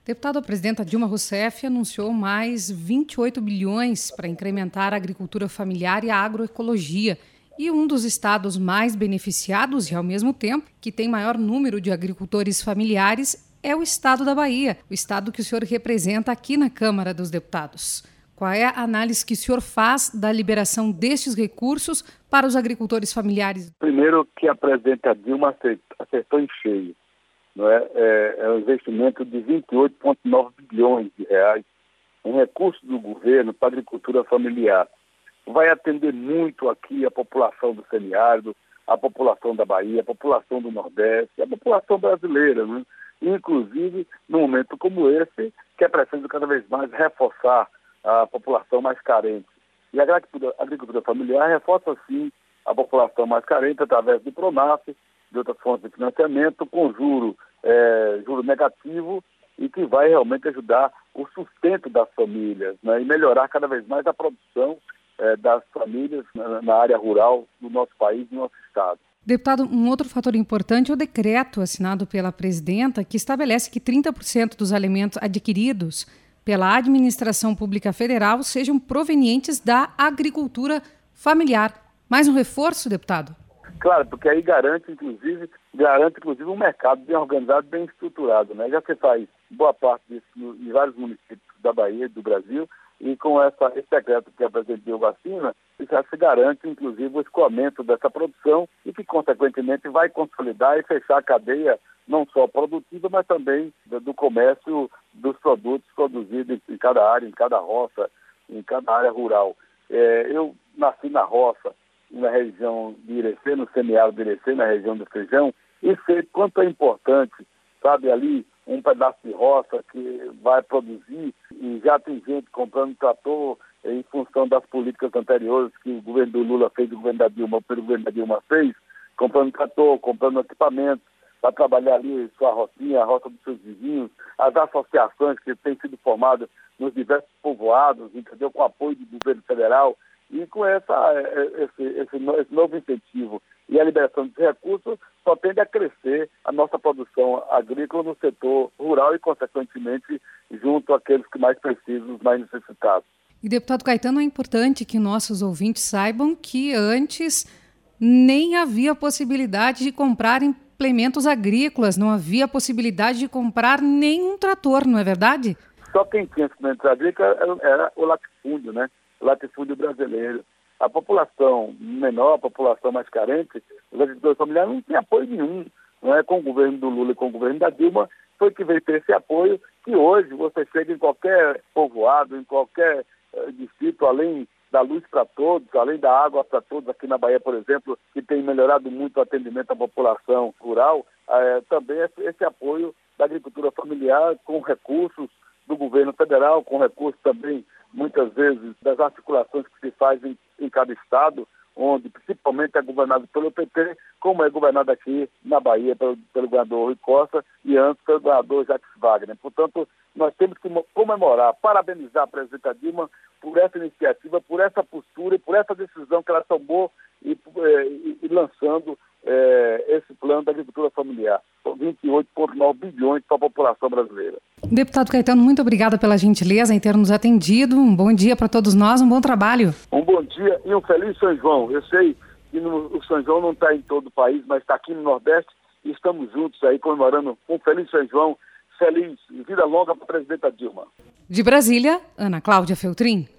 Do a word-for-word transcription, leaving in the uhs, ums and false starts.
Deputado, a presidenta Dilma Rousseff anunciou mais vinte e oito bilhões para incrementar a agricultura familiar e a agroecologia. E um dos estados mais beneficiados e, ao mesmo tempo, que tem maior número de agricultores familiares é o estado da Bahia, o estado que o senhor representa aqui na Câmara dos Deputados. Qual é a análise que o senhor faz da liberação destes recursos para os agricultores familiares? Primeiro, que a presidenta Dilma acertou em cheio. Não é? É, é um investimento de vinte e oito vírgula nove bilhões de reais, um recurso do governo para a agricultura familiar. Vai atender muito aqui a população do semiárido, a população da Bahia, a população do Nordeste, a população brasileira, né? Inclusive num momento como esse, que é preciso cada vez mais reforçar a população mais carente. E a agricultura, a agricultura familiar reforça, sim, a população mais carente através do Pronaf, de outras fontes de financiamento, com juro, é, juro negativo, e que vai realmente ajudar o sustento das famílias, né, e melhorar cada vez mais a produção é, das famílias na, na área rural do nosso país e do nosso estado. Deputado, um outro fator importante é o decreto assinado pela presidenta que estabelece que trinta por cento dos alimentos adquiridos pela administração pública federal sejam provenientes da agricultura familiar. Mais um reforço, deputado? Claro, porque aí garante, inclusive, garante, inclusive, um mercado bem organizado, bem estruturado, né? Já que faz boa parte disso em vários municípios da Bahia e do Brasil, e com essa, esse decreto que a presidente deu vacina, já se garante, inclusive, o escoamento dessa produção e que, consequentemente, vai consolidar e fechar a cadeia não só produtiva, mas também do, do comércio dos produtos produzidos em cada área, em cada roça, em cada área rural. É, eu nasci na roça, na região de Irecê, no semiárido de Irecê, na região do Feijão, e sei quanto é importante, sabe, ali um pedaço de roça que vai produzir, e já tem gente comprando trator em função das políticas anteriores que o governo do Lula fez, o governo da Dilma, o governo da Dilma fez, comprando trator, comprando equipamentos para trabalhar ali sua rocinha, a roça dos seus vizinhos, as associações que têm sido formadas nos diversos povoados, entendeu, com apoio do governo federal. E com essa, esse, esse, esse novo incentivo e a liberação de recursos, só tende a crescer a nossa produção agrícola no setor rural e, consequentemente, junto àqueles que mais precisam, os mais necessitados. E, deputado Caetano, é importante que nossos ouvintes saibam que antes nem havia possibilidade de comprar implementos agrícolas, não havia possibilidade de comprar nenhum trator, não é verdade? Só quem tinha implementos agrícolas era, era o latifúndio, né? latifúndio brasileiro. A população menor, a população mais carente, os agricultores familiares não tinham apoio nenhum. Não é? Com o governo do Lula e com o governo da Dilma, foi que veio ter esse apoio, que hoje você chega em qualquer povoado, em qualquer uh, distrito, além da luz para todos, além da água para todos, aqui na Bahia, por exemplo, que tem melhorado muito o atendimento à população rural, uh, também esse, esse apoio da agricultura familiar com recursos do governo federal, com recursos também, muitas vezes, das articulações que se fazem em cada estado, onde principalmente é governado pelo P T, como é governado aqui na Bahia pelo, pelo governador Rui Costa e antes pelo governador Jacques Wagner. Portanto, nós temos que comemorar, parabenizar a presidenta Dilma por essa iniciativa, por essa postura e por essa decisão que ela tomou e, e, e lançando é, esse plano da agricultura familiar. São vinte e oito vírgula nove bilhões para a população brasileira. Deputado Caetano, muito obrigada pela gentileza em ter nos atendido. Um bom dia para todos nós, um bom trabalho. Um bom dia e um feliz São João. Eu sei que no, o São João não está em todo o país, mas está aqui no Nordeste e estamos juntos aí comemorando um feliz São João, feliz e vida longa para a presidenta Dilma. De Brasília, Ana Cláudia Feltrin.